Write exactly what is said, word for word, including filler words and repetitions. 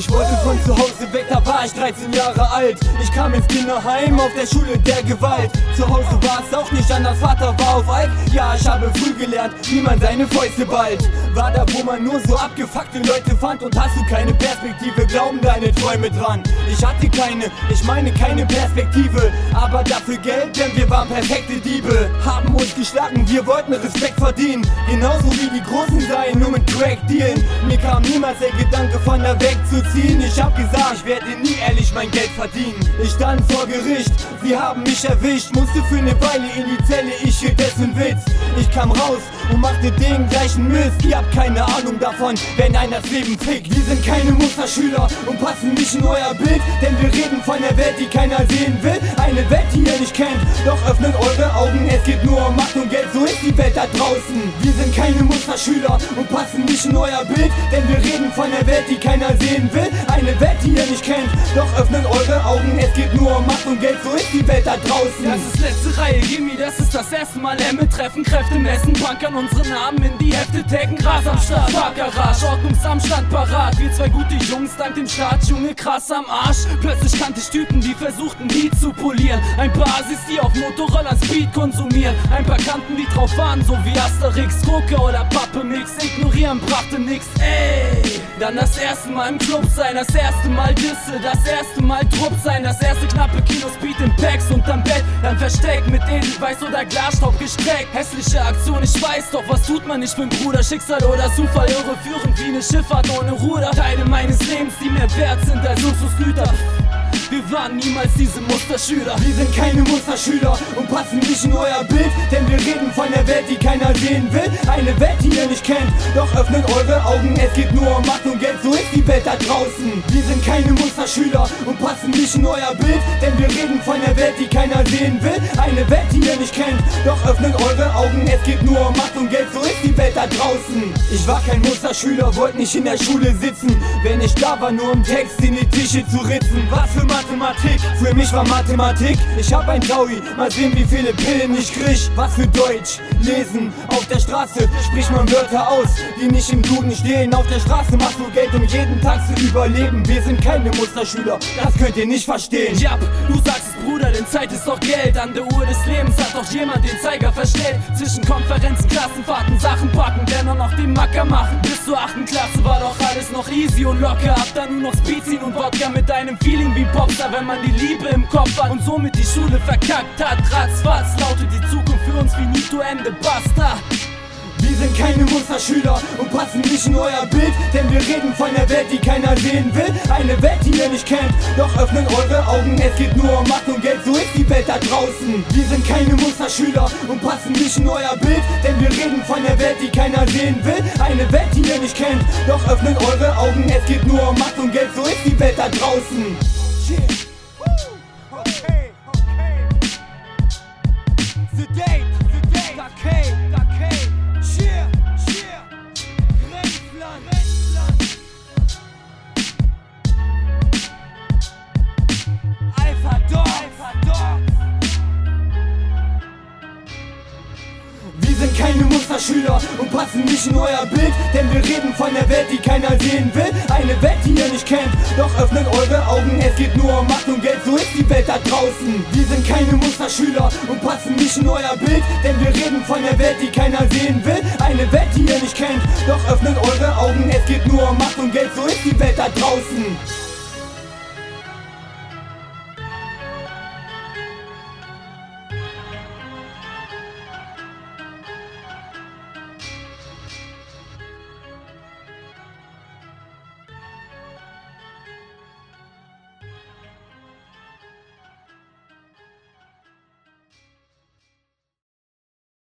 Ich wollte von zu Hause weg, da war ich dreizehn Jahre alt. Ich kam ins Kinderheim auf der Schule der Gewalt. Zu Hause war es auch nicht anders, Vater war auf Alk. Ja, ich habe früh gelernt, wie man seine Fäuste ballt. War da, wo man nur so abgefuckte Leute fand. Und hast du keine Perspektive, glauben deine Träume dran. Ich hatte keine, ich meine keine Perspektive, aber dafür Geld, denn wir waren perfekte Diebe. Haben uns geschlagen, wir wollten Respekt verdienen. Genauso wie die Großen seien, nur mit Crack dealen. Mir kam niemals der Gedanke von da wegzuziehen. Ich hab gesagt, ich werde nie ehrlich mein Geld verdienen. Ich stand vor Gericht, sie haben mich erwischt. Musste für ne Weile in die Zelle, ich hielt dessen Witz. Ich kam raus und machte den gleichen Mist. Ihr habt keine Ahnung davon, wenn einer das Leben fickt. Wir sind keine Musterschüler und passen nicht in euer Bild. Denn wir reden von der Welt, die keiner sehen will. Eine Welt, die ihr nicht kennt, doch öffnet eure Augen. Es geht nur um Macht und Geld, so ist die Welt da draußen. Wir sind keine Musterschüler und passen nicht in euer Bild. Denn wir reden von der Welt, die keiner sehen will. Eine Welt, die ihr nicht kennt, doch öffnet eure Augen. Es geht nur um Macht und Geld, so ist die Welt da draußen. Das ist letzte Reihe, Gimme, das ist das erste Mal M treffen, Kräfte messen, bunkern unsere Namen in die Hefte, taggen, Gras am Start, Parkgarage, Ordnungsamstand parat. Wir zwei gute Jungs, dank dem Staat, Junge, krass am Arsch. Plötzlich kannte ich Typen, die versuchten, Lied zu polieren. Ein paar Assis, die auf Motorrollern Speed konsumieren. Ein paar Kanten, die drauf waren, so wie Asterix, Koke oder Pappe Mix. Ignorieren brachte nix, ey. Dann das erste Mal im Club sein, das erste Mal Disse, das erste Mal Trupp sein, das erste knappe Kinospeed im Packs unterm Bett, dann versteckt mit Edelweiß oder Glasstaub gestreckt. Hässliche Aktion, ich weiß doch, was tut man nicht für ein Bruder? Schicksal oder Zufall, irreführend wie eine Schifffahrt ohne Ruder. Teile meines Lebens, die mehr wert sind als Luxusgüter. Wir waren niemals diese Musterschüler. Wir sind keine Musterschüler und passen nicht in euer Bild. Denn wir reden von der Welt, die keiner sehen will. Eine Welt, die ihr nicht kennt, doch öffnet eure Augen. Es geht nur um Macht und Geld, so ist die Welt da draußen. Wir sind keine Musterschüler und passen nicht in euer Bild. Denn wir reden von der Welt, die keiner sehen will. Eine Welt, die ihr nicht kennt, doch öffnet eure Augen. Es geht nur um Macht und Geld, so ist die Welt da draußen. Ich war kein Musterschüler, wollte nicht in der Schule sitzen. Wenn ich da war, nur um Text in die Tische zu ritzen. Was für Mathematik, für mich war Mathematik. Ich hab ein Taui, mal sehen wie viele Pillen ich krieg. Was für Deutsch, lesen, auf der Straße spricht man Wörter aus, die nicht im Duden stehen. Auf der Straße machst du Geld, um jeden Tag zu überleben. Wir sind keine Musterschüler, das könnt ihr nicht verstehen. Ja, du sagst es, Bruder, denn Zeit ist doch Geld. An der Uhr des Lebens hat doch jemand den Zeiger verstellt. Zwischen Konferenzen, Klassenfahrten, Sachen packen, dennoch noch den Macker machen. Bis zur achten Klasse war doch alles noch easy und locker. Ab dann nur noch Speed ziehen und Wodka mit deinem Feeling wie Popstar, wenn man die Liebe im Kopf hat und somit die Schule verkackt hat. Ratzfatz lautet die Zukunft für uns finito, Ende, basta. Wir sind keine Musterschüler und passen nicht in euer Bild. Denn wir reden von der Welt, die keiner sehen will. Eine Welt, die ihr nicht kennt, doch öffnet eure Augen. Es geht nur um Macht und Geld, so ist die Welt da draußen. Wir sind keine Musterschüler und passen nicht in euer Bild. Denn wir reden von der Welt, die keiner sehen will. Eine Welt, die ihr nicht kennt, doch öffnet eure Augen. Es geht nur um Macht und Geld, so ist die Welt da draußen. Yeah. Okay, okay. Sedate, sedate, okay, okay. Cheer, cheer. Grenzland, Grenzland. Alpha Dog, Alpha Dog. Wir sind keine Musterschüler und passen nicht in euer Bild. Denn wir reden von der Welt, die keiner sehen will. Eine Welt, die ihr nicht kennt, doch öffnet eure Augen. Es geht nur um Macht und Geld, so ist die Welt da draußen. Wir sind keine Musterschüler und passen nicht in euer Bild. Denn wir reden von der Welt, die keiner sehen will. Eine Welt, die ihr nicht kennt, doch öffnet eure Augen. Es geht nur um Macht und Geld, so ist die Welt da draußen.